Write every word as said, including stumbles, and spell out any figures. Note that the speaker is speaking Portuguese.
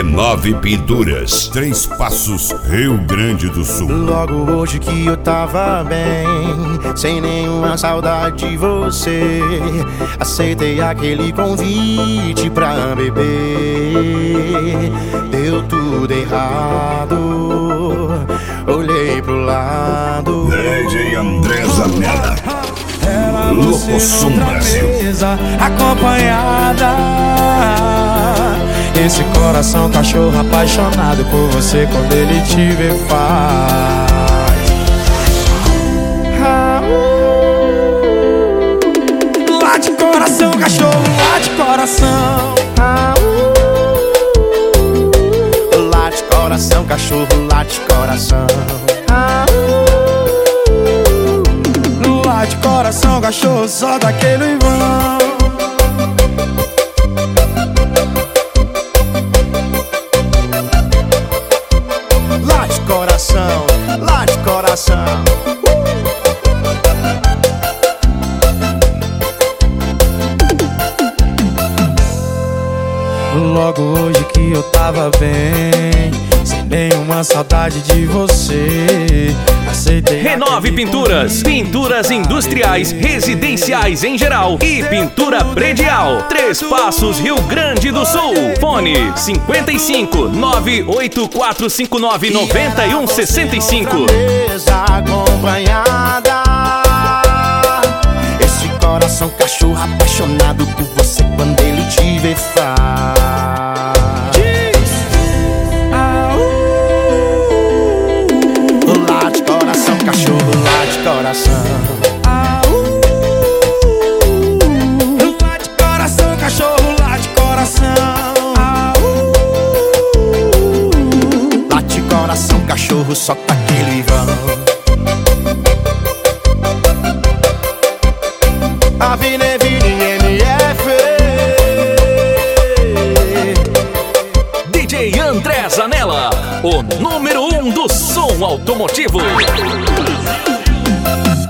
Renove Pinturas, Três Passos, Rio Grande do Sul. Logo hoje que eu tava bem, sem nenhuma saudade de você, aceitei aquele convite pra beber. Deu tudo errado, olhei pro lado. D J André Zanella, Ela Locoção Brasil, mesa, acompanhada. Esse coração cachorro apaixonado por você, quando ele te vê faz ah, uh. Late coração, cachorro, late coração ah, uh. Late coração, cachorro, late coração ah, uh. Late coração, cachorro, só daquele vão. Late coração, late coração. Logo hoje que eu tava bem, sem nenhuma saudade de você, aceitei. Renove Pinturas, pinturas industriais, residenciais em geral e pintura predial. Três Passos, Rio Grande do Sul. Fone cinquenta e cinco, nove oito quatro cinco nove, nove um seis cinco. Mesa acompanhada. Esse coração cachorro apaixonado por você, quando ele te vê faz ah, uh. Late coração, cachorro, late coração ah, uh. Late coração, cachorro, late coração ah, uh. Late coração, cachorro, só tá aquele vão. Avine, Vini, M F D J André Zanella, o número um do som automotivo.